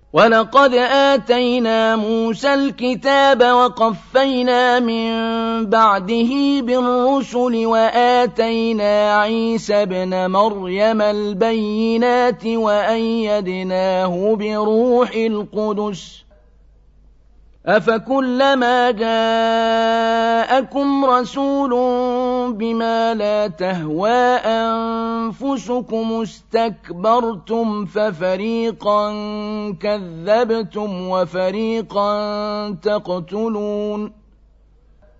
وَلَقَدْ آتَيْنَا مُوسَى الْكِتَابَ وَقَفَّيْنَا مِن بَعْدِهِ بِالرُّسُلِ وَآتَيْنَا عِيسَى ابْنَ مَرْيَمَ الْبَيِّنَاتِ وَأَيَّدْنَاهُ بِرُوحِ الْقُدُسِ ۗ أَفَكُلَّمَا جَاءَكُمْ رَسُولٌ بِمَا لَا تَهْوَىٰ أَنفُسُكُمُ اسْتَكْبَرْتُمْ فَفَرِيقًا كَذَّبْتُمْ وَفَرِيقًا تَقْتُلُونَ